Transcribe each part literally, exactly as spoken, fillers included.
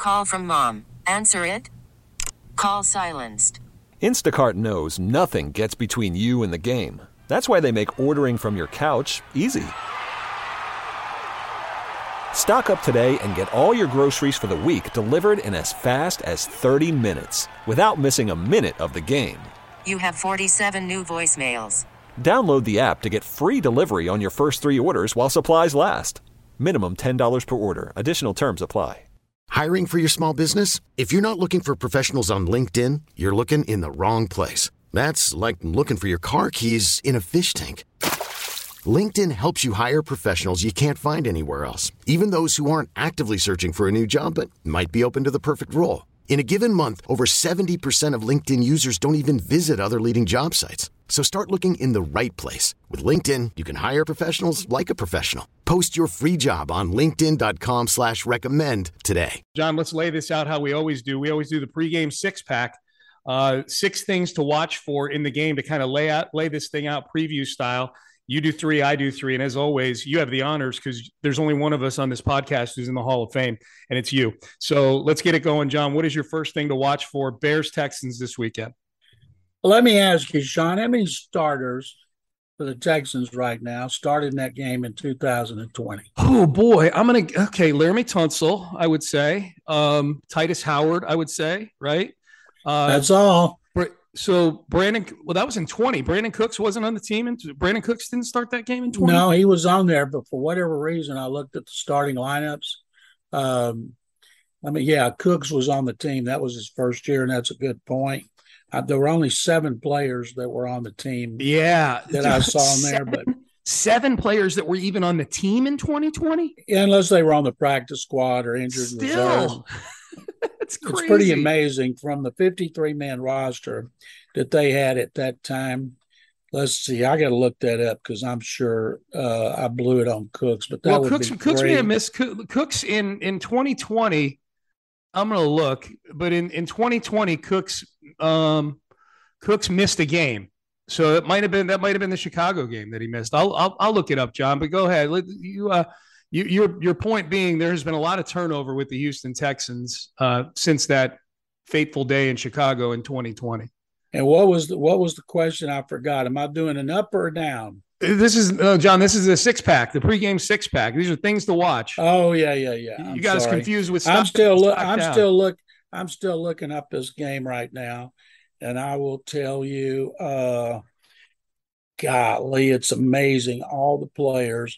Call from mom. Answer it. Call silenced. Instacart knows nothing gets between you and the game. That's why they make ordering from your couch easy. Stock up today and get all your groceries for the week delivered in as fast as thirty minutes without missing a minute of the game. You have forty-seven new voicemails. Download the app to get free delivery on your first three orders while supplies last. Minimum ten dollars per order. Additional terms apply. Hiring for your small business? If you're not looking for professionals on LinkedIn, you're looking in the wrong place. That's like looking for your car keys in a fish tank. LinkedIn helps you hire professionals you can't find anywhere else, even those who aren't actively searching for a new job but might be open to the perfect role. In a given month, over seventy percent of LinkedIn users don't even visit other leading job sites. So start looking in the right place. With LinkedIn, you can hire professionals like a professional. Post your free job on linkedin.com slash recommend today. John, let's lay this out how we always do. We always do the pregame six-pack. Uh, six things to watch for in the game to kind of lay out, lay this thing out preview style. You do three, I do three. And as always, you have the honors because there's only one of us on this podcast who's in the Hall of Fame, and it's you. So let's get it going, John. What is your first thing to watch for Bears-Texans this weekend? Well, let me ask you, Sean, how many starters for the Texans right now started in that game in two thousand twenty? Oh, boy. I'm going to – okay, Laramie Tunsil, I would say. Um, Titus Howard, I would say, right? Uh, That's all. So Brandon – well, that was in twenty. Brandon Cooks wasn't on the team. And Brandon Cooks didn't start that game in twenty? No, he was on there, but for whatever reason, I looked at the starting lineups. Um, I mean, yeah, Cooks was on the team. That was his first year, and that's a good point. Uh, there were only seven players that were on the team. Yeah, that I saw in there, but seven players that were even on the team in twenty twenty, unless they were on the practice squad or injured reserve. It's pretty amazing from the fifty-three man roster that they had at that time. Let's see, I got to look that up because I'm sure uh, I blew it on Cooks. But that well, would Cooks, be Cooks great. may have missed Cooks in in twenty twenty. I'm going to look, but in, in twenty twenty, Cooks um, Cooks missed a game, so it might have been that might have been the Chicago game that he missed. I'll I'll, I'll look it up, John. But go ahead. You uh, you your your point being there has been a lot of turnover with the Houston Texans uh, since that fateful day in Chicago in twenty twenty. And what was the, what was the question? I forgot. Am I doing an up or a down? This is uh, John. This is a six pack, the pregame six pack. These are things to watch. Oh yeah, yeah, yeah. You I'm got sorry. us confused with. I'm still look. I'm down. still look. I'm still looking up this game right now, and I will tell you, uh, golly, it's amazing. All the players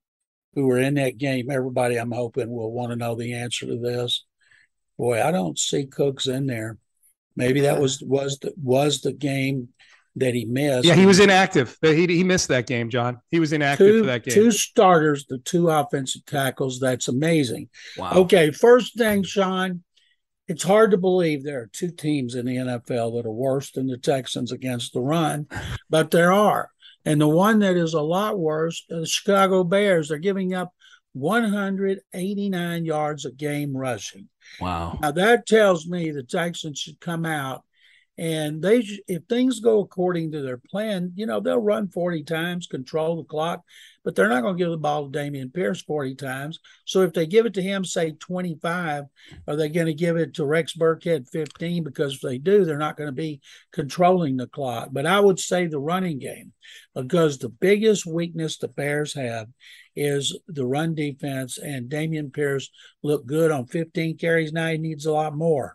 who were in that game. Everybody, I'm hoping, will want to know the answer to this. Boy, I don't see Cooks in there. Maybe that was was the was the game that he missed. Yeah, he was inactive. He he missed that game, John. He was inactive two, for that game. Two starters, the two offensive tackles. That's amazing. Wow. Okay, first thing, Sean, it's hard to believe there are two teams in the N F L that are worse than the Texans against the run, but there are. And the one that is a lot worse are the Chicago Bears. They're giving up one hundred eighty-nine yards a game rushing. Wow. Now, that tells me the Texans should come out and they, if things go according to their plan, you know, they'll run forty times, control the clock, but they're not going to give the ball to Dameon Pierce forty times. So if they give it to him, say twenty-five, are they going to give it to Rex Burkhead fifteen? Because if they do, they're not going to be controlling the clock. But I would say the running game, because the biggest weakness the Bears have is the run defense, and Dameon Pierce looked good on fifteen carries. Now he needs a lot more.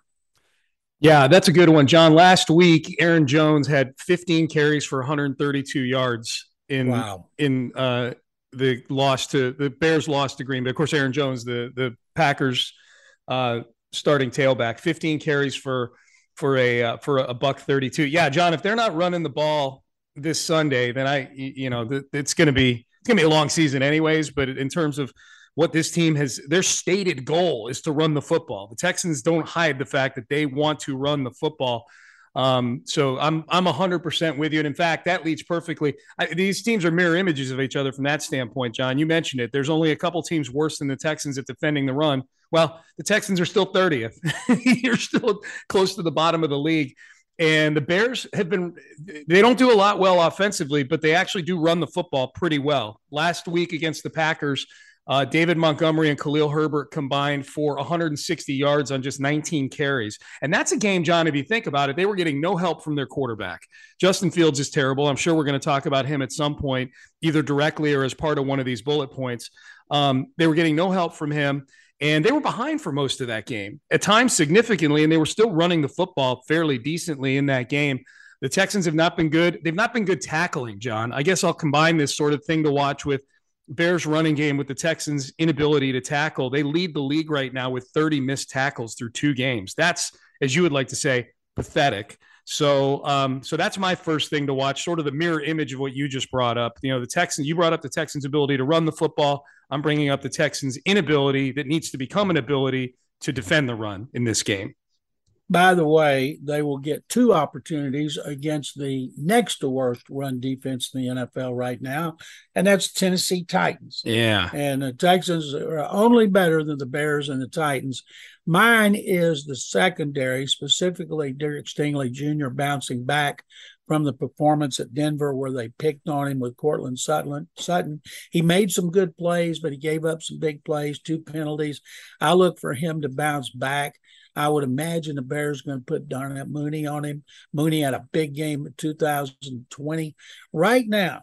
Yeah, that's a good one, John. Last week, Aaron Jones had fifteen carries for one hundred thirty-two yards in wow. in uh, the loss to the Bears lost to Green Bay. Of course, Aaron Jones, the the Packers uh, starting tailback, fifteen carries for for a uh, for a buck thirty-two. Yeah, John, if they're not running the ball this Sunday, then I you know it's going to be it's going to be a long season anyways. But in terms of what this team has, their stated goal is to run the football. The Texans don't hide the fact that they want to run the football. Um, so I'm I'm one hundred percent with you. And in fact, that leads perfectly. I, these teams are mirror images of each other from that standpoint, John. You mentioned it. There's only a couple teams worse than the Texans at defending the run. Well, the Texans are still thirtieth. You're still close to the bottom of the league. And the Bears have been – they don't do a lot well offensively, but they actually do run the football pretty well. Last week against the Packers – Uh, David Montgomery and Khalil Herbert combined for one hundred sixty yards on just nineteen carries. And that's a game, John, if you think about it, they were getting no help from their quarterback. Justin Fields is terrible. I'm sure we're going to talk about him at some point, either directly or as part of one of these bullet points. Um, they were getting no help from him, and they were behind for most of that game, at times significantly, and they were still running the football fairly decently in that game. The Texans have not been good. They've not been good tackling, John. I guess I'll combine this sort of thing to watch with Bears running game with the Texans' inability to tackle. They lead the league right now with thirty missed tackles through two games. That's, as you would like to say, pathetic. So, um, so that's my first thing to watch, sort of the mirror image of what you just brought up. You know, the Texans, you brought up the Texans' ability to run the football. I'm bringing up the Texans' inability that needs to become an ability to defend the run in this game. By the way, they will get two opportunities against the next to worst run defense in the N F L right now, and that's Tennessee Titans. Yeah. And the Texans are only better than the Bears and the Titans. Mine is the secondary, specifically Derek Stingley Junior bouncing back from the performance at Denver where they picked on him with Cortland Sutton. Sutton. He made some good plays, but he gave up some big plays, two penalties. I look for him to bounce back. I would imagine the Bears are going to put Darnell Mooney on him. Mooney had a big game in two thousand twenty. Right now,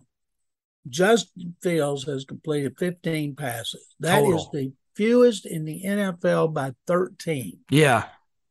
Justin Fields has completed fifteen passes. That Total. is the fewest in the N F L by thirteen. Yeah.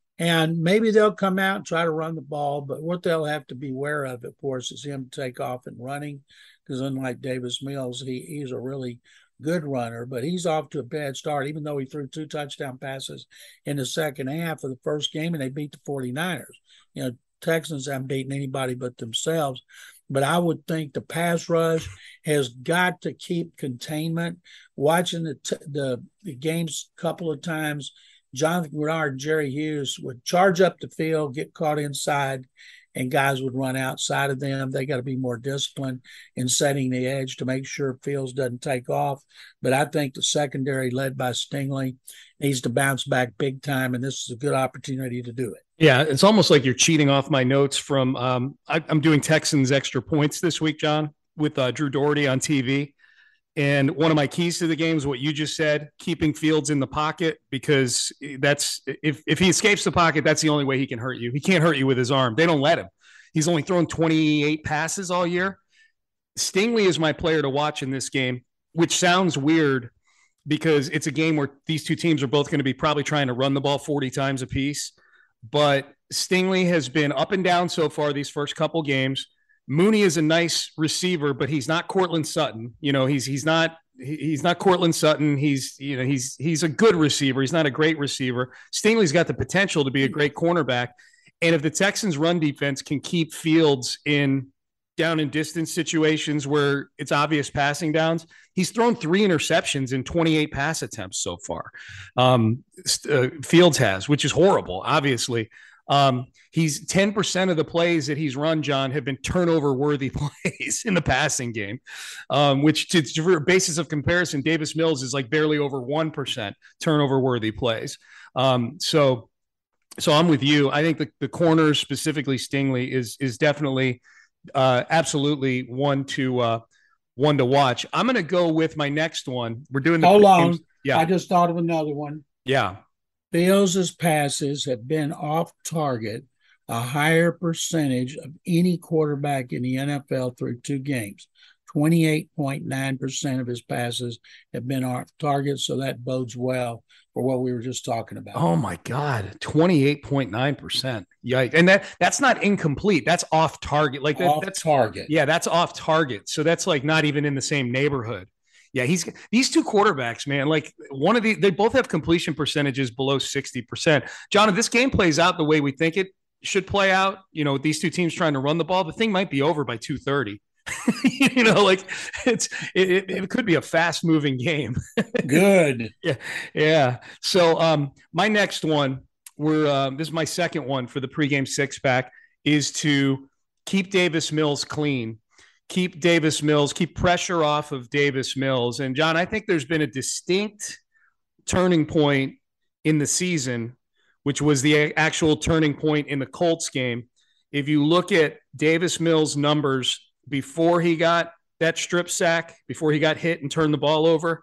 And maybe they'll come out and try to run the ball, but what they'll have to be aware of, of course, is him to take off and running, because unlike Davis Mills, he, he's a really good runner, but he's off to a bad start, even though he threw two touchdown passes in the second half of the first game, and they beat the 49ers. You know, Texans haven't beaten anybody but themselves. But I would think the pass rush has got to keep containment. Watching the t- the, the games a couple of times, Jonathan Grenard and Jerry Hughes would charge up the field, get caught inside, and guys would run outside of them. They got to be more disciplined in setting the edge to make sure Fields doesn't take off. But I think the secondary, led by Stingley, needs to bounce back big time, and this is a good opportunity to do it. Yeah, it's almost like you're cheating off my notes from um, – I'm doing Texans extra points this week, John, with uh, Drew Doherty on T V. And one of my keys to the game is what you just said, keeping Fields in the pocket, because that's if, if he escapes the pocket, that's the only way he can hurt you. He can't hurt you with his arm. They don't let him. He's only thrown twenty-eight passes all year. Stingley is my player to watch in this game, which sounds weird because it's a game where these two teams are both going to be probably trying to run the ball forty times apiece. But Stingley has been up and down so far these first couple games. Mooney is a nice receiver, but he's not Cortland Sutton. You know, he's he's not he's not Cortland Sutton. He's you know he's he's a good receiver. He's not a great receiver. Stingley's got the potential to be a great cornerback. And if the Texans' run defense can keep Fields in down and distance situations where it's obvious passing downs, he's thrown three interceptions in twenty-eight pass attempts so far. Um, uh, Fields has, which is horrible, obviously. Um, he's ten percent of the plays that he's run, John, have been turnover worthy plays in the passing game, um, which to, to, for a basis of comparison, Davis Mills is like barely over one percent turnover worthy plays. Um, so, so I'm with you. I think the, the corners, specifically Stingley, is, is definitely, uh, absolutely one to, uh, one to watch. I'm going to go with my next one. We're doing the Hold on. Yeah. I just thought of another one. Yeah. Fields' passes have been off target a higher percentage of any quarterback in the N F L through two games. twenty-eight point nine percent of his passes have been off target, so that bodes well for what we were just talking about. Oh, my God, twenty-eight point nine percent. Yikes. And that that's not incomplete. That's off target. Like that, off that's target. Yeah, that's off target. So that's like not even in the same neighborhood. Yeah, he's these two quarterbacks, man. Like one of the, they both have completion percentages below sixty percent. John, if this game plays out the way we think it should play out, you know, these two teams trying to run the ball, the thing might be over by two thirty. You know, like it's it, it could be a fast moving game. Good. Yeah, yeah. So um, my next one, we're uh, this is my second one for the pregame six pack, is to keep Davis Mills clean. Keep Davis Mills, keep pressure off of Davis Mills. And, John, I think there's been a distinct turning point in the season, which was the actual turning point in the Colts game. If you look at Davis Mills' numbers before he got that strip sack, before he got hit and turned the ball over,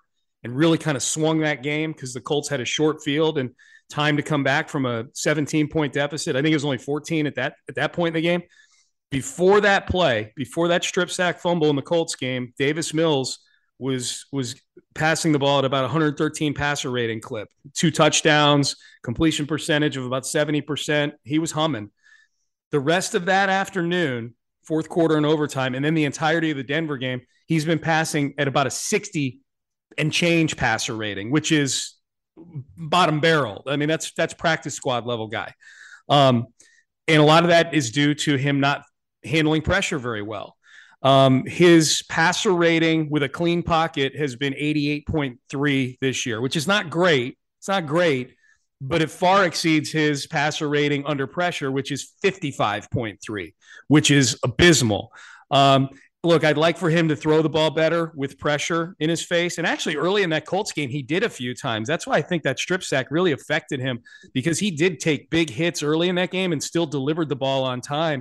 and really kind of swung that game because the Colts had a short field and time to come back from a seventeen point deficit. I think it was only fourteen at that at that point in the game. Before that play, before that strip sack fumble in the Colts game, Davis Mills was was passing the ball at about one hundred thirteen passer rating clip, two touchdowns, completion percentage of about seventy percent. He was humming. The rest of that afternoon, fourth quarter and overtime, and then the entirety of the Denver game, he's been passing at about a sixty and change passer rating, which is bottom barrel. I mean, that's that's practice squad level guy. Um, and a lot of that is due to him not handling pressure very well. Um, his passer rating with a clean pocket has been eighty-eight point three this year, which is not great. It's not great, but it far exceeds his passer rating under pressure, which is fifty-five point three, which is abysmal. Um, look, I'd like for him to throw the ball better with pressure in his face. And actually early in that Colts game, he did a few times. That's why I think that strip sack really affected him, because he did take big hits early in that game and still delivered the ball on time.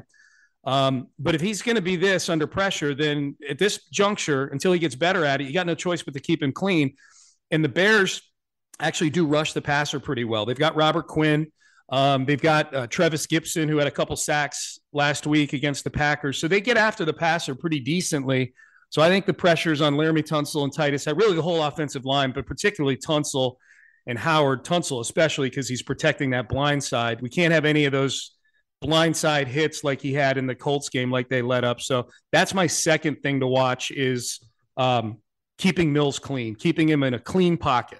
Um, but if he's going to be this under pressure, then at this juncture, until he gets better at it, you got no choice but to keep him clean. And the Bears actually do rush the passer pretty well. They've got Robert Quinn. Um, they've got uh, Trevis Gibson, who had a couple sacks last week against the Packers. So they get after the passer pretty decently. So I think the pressures on Laramie Tunsil and Titus, really the whole offensive line, but particularly Tunsil and Howard, Tunsil especially because he's protecting that blind side. We can't have any of those blindside hits like he had in the Colts game, like they let up. So that's my second thing to watch is um, keeping Mills clean, keeping him in a clean pocket.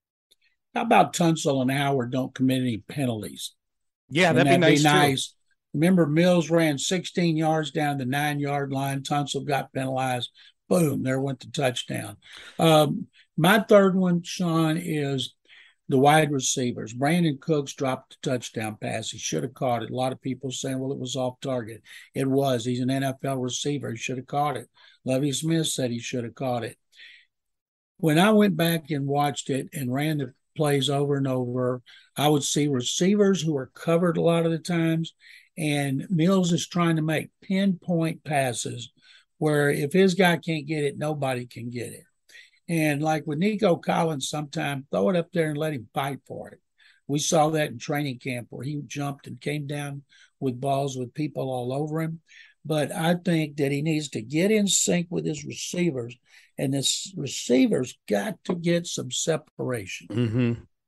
How about Tunsil and Howard don't commit any penalties? Yeah, that'd, that'd be nice. Be nice. Too. Remember, Mills ran sixteen yards down the nine-yard line. Tunsil got penalized. Boom, there went the touchdown. Um, my third one, Sean, is the wide receivers. Brandon Cooks dropped the touchdown pass. He should have caught it. A lot of people saying, well, it was off target. It was. He's an N F L receiver. He should have caught it. Lovie Smith said he should have caught it. When I went back and watched it and ran the plays over and over, I would see receivers who are covered a lot of the times, and Mills is trying to make pinpoint passes where if his guy can't get it, nobody can get it. And like with Nico Collins, sometimes throw it up there and let him fight for it. We saw that in training camp where he jumped and came down with balls with people all over him. But I think that he needs to get in sync with his receivers, and this receivers got to get some separation. Mm-hmm.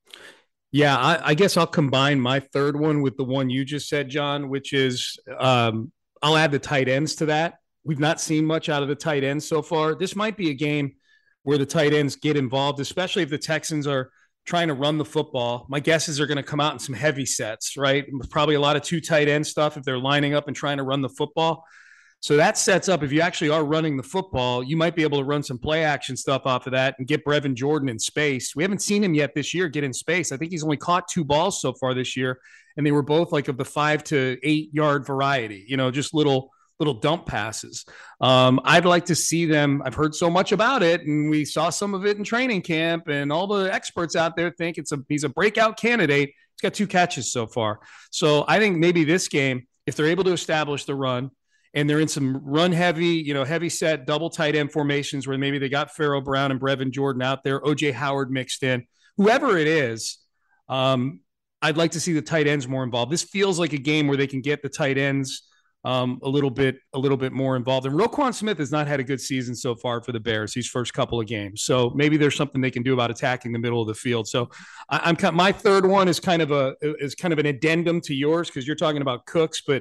Yeah, I, I guess I'll combine my third one with the one you just said, John, which is um, I'll add the tight ends to that. We've not seen much out of the tight ends so far. This might be a game where the tight ends get involved, especially if the Texans are trying to run the football. My guess is they're going to come out in some heavy sets, right? Probably a lot of two tight end stuff if they're lining up and trying to run the football. So that sets up, if you actually are running the football, you might be able to run some play action stuff off of that and get Brevin Jordan in space. We haven't seen him yet this year get in space. I think he's only caught two balls so far this year, and they were both like of the five to eight yard variety, you know, just little little dump passes. Um, I'd like to see them. I've heard so much about it, and we saw some of it in training camp, and all the experts out there think it's a he's a breakout candidate. He's got two catches so far. So I think maybe this game, if they're able to establish the run, and they're in some run heavy, you know, heavy set double tight end formations where maybe they got Pharaoh Brown and Brevin Jordan out there, O J Howard mixed in, whoever it is, um, I'd like to see the tight ends more involved. This feels like a game where they can get the tight ends um, a little bit, a little bit more involved. And Roquan Smith has not had a good season so far for the Bears, these first couple of games. So maybe there's something they can do about attacking the middle of the field. So I, I'm my third one is kind of a is kind of an addendum to yours because you're talking about Cooks, but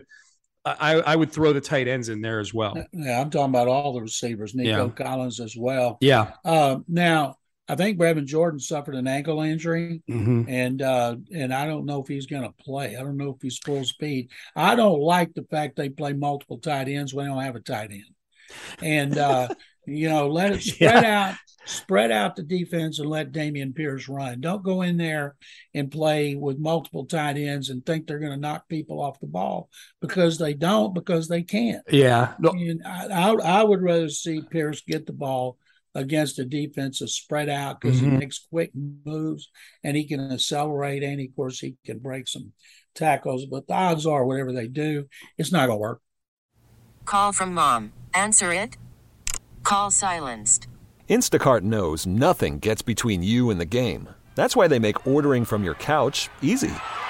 I, I would throw the tight ends in there as well. Yeah, I'm talking about all the receivers, Nico yeah. Collins as well. Yeah. Uh, now, I think Brevin Jordan suffered an ankle injury, mm-hmm. and uh, and I don't know if he's going to play. I don't know if he's full speed. I don't like the fact they play multiple tight ends when they don't have a tight end. And, uh, you know, let it spread yeah. out, spread out the defense and let Dameon Pierce run. Don't go in there and play with multiple tight ends and think they're going to knock people off the ball because they don't, because they can't. Yeah. No. And I, I, I would rather see Pierce get the ball against a defense that's spread out because mm-hmm. he makes quick moves and he can accelerate, and of course he can break some tackles. But the odds are, whatever they do, it's not going to work. Call from mom. Answer it. Call silenced. Instacart knows nothing gets between you and the game. That's why they make ordering from your couch easy.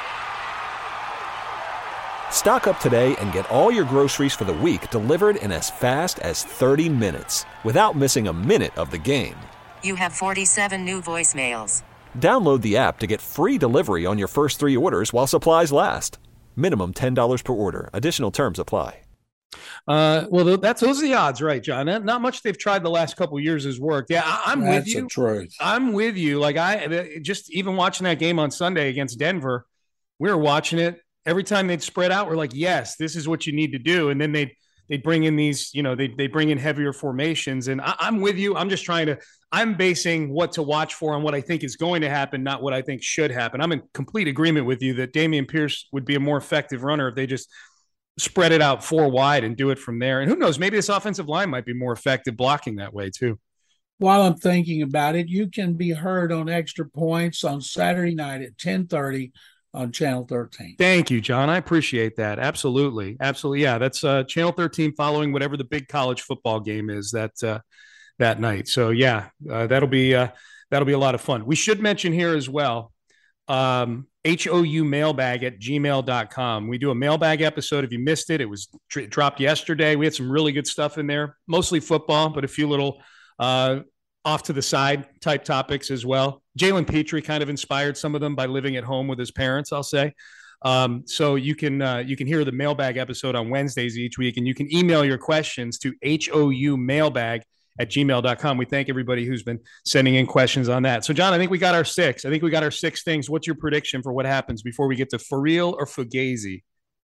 Stock up today and get all your groceries for the week delivered in as fast as thirty minutes without missing a minute of the game. You have forty-seven new voicemails. Download the app to get free delivery on your first three orders while supplies last. Minimum ten dollars per order. Additional terms apply. Uh, well, that's those are the odds, right, John? Not much they've tried the last couple of years has worked. Yeah, I, I'm That's with you. the truth. I'm with you. Like I just even watching that game on Sunday against Denver, we were watching it. Every time they'd spread out, we're like, yes, this is what you need to do. And then they'd they'd bring in these, you know, they they bring in heavier formations. And I, I'm with you. I'm just trying to. I'm basing what to watch for on what I think is going to happen, not what I think should happen. I'm in complete agreement with you that Dameon Pierce would be a more effective runner if they just spread it out four wide and do it from there. And who knows, maybe this offensive line might be more effective blocking that way too. While I'm thinking about it, you can be heard on Extra Points on Saturday night at ten thirty on Channel thirteen. Thank you, John. I appreciate that. Absolutely. Absolutely. Yeah, that's uh, Channel thirteen following whatever the big college football game is that uh, that night. So, yeah, uh, that'll be uh, that'll be a lot of fun. We should mention here as well, um, H O U mailbag at gmail dot com. We do a mailbag episode. If you missed it, it was tr- dropped yesterday. We had some really good stuff in there, mostly football, but a few little uh, off to the side type topics as well. Jalen Petrie kind of inspired some of them by living at home with his parents, I'll say. Um, so you can uh, you can hear the mailbag episode on Wednesdays each week, and you can email your questions to H O U mailbag at gmail dot com. We thank everybody who's been sending in questions on that. So, John, I think we got our six. I think we got our six things. What's your prediction for what happens before we get to for real or Fugazi?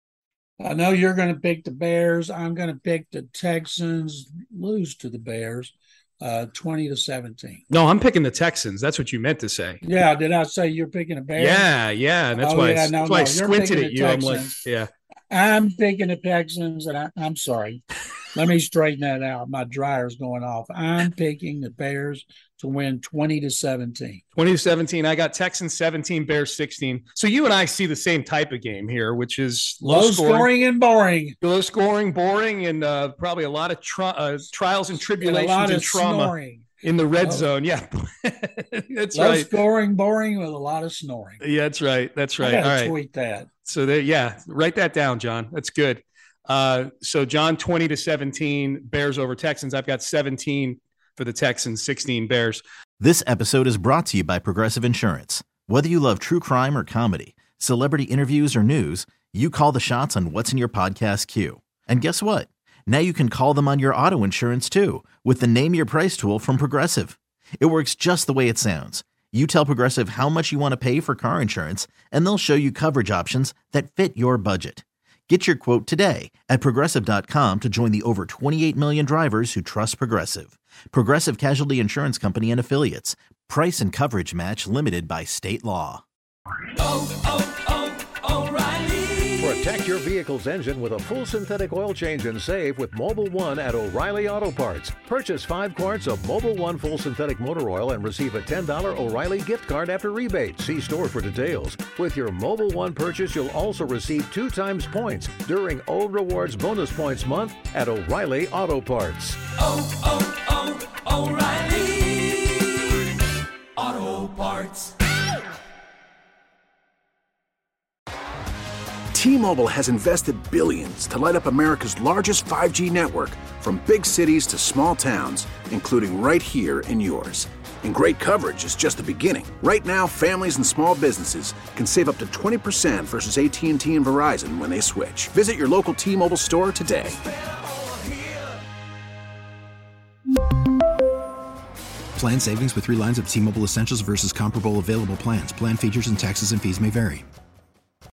I know you're going to pick the Bears. I'm going to pick the Texans lose to the Bears, uh, twenty to seventeen. No, I'm picking the Texans. That's what you meant to say. Yeah, did I say you're picking the Bears? Yeah, yeah. That's oh, why, yeah, I, no, that's why no, I squinted at you. Texans. I'm like, yeah. I'm picking the Texans, and I, I'm sorry. Let me straighten that out. My dryer's going off. I'm picking the Bears to win twenty to seventeen. twenty to seventeen. I got Texans seventeen, Bears sixteen. So you and I see the same type of game here, which is low, low scoring, scoring and boring. Low scoring, boring, and uh, probably a lot of tri- uh, trials and tribulations and, and trauma snoring. In the red low, zone. Yeah, that's low right. Low scoring, boring with a lot of snoring. Yeah, that's right. That's right. I gotta All right. tweet that. So there, yeah, write that down, John. That's good. Uh, so John, twenty to seventeen, Bears over Texans. I've got seventeen for the Texans, sixteen Bears. This episode is brought to you by Progressive Insurance. Whether you love true crime or comedy, celebrity interviews or news, you call the shots on what's in your podcast queue. And guess what? Now you can call them on your auto insurance too with the Name Your Price tool from Progressive. It works just the way it sounds. You tell Progressive how much you want to pay for car insurance, and they'll show you coverage options that fit your budget. Get your quote today at Progressive dot com to join the over twenty-eight million drivers who trust Progressive. Progressive Casualty Insurance Company and Affiliates. Price and coverage match limited by state law. Oh, oh, oh, O'Reilly. Protect your vehicle's engine with a full synthetic oil change and save with Mobil one at O'Reilly Auto Parts. Purchase five quarts of Mobil one full synthetic motor oil and receive a ten dollars O'Reilly gift card after rebate. See store for details. With your Mobil one purchase, you'll also receive two times points during O Rewards Bonus Points Month at O'Reilly Auto Parts. Oh, oh, oh, O'Reilly Auto Parts. T-Mobile has invested billions to light up America's largest five G network, from big cities to small towns, including right here in yours. And great coverage is just the beginning. Right now, families and small businesses can save up to twenty percent versus A T and T and Verizon when they switch. Visit your local T-Mobile store today. Plan savings with three lines of T-Mobile Essentials versus comparable available plans. Plan features and taxes and fees may vary.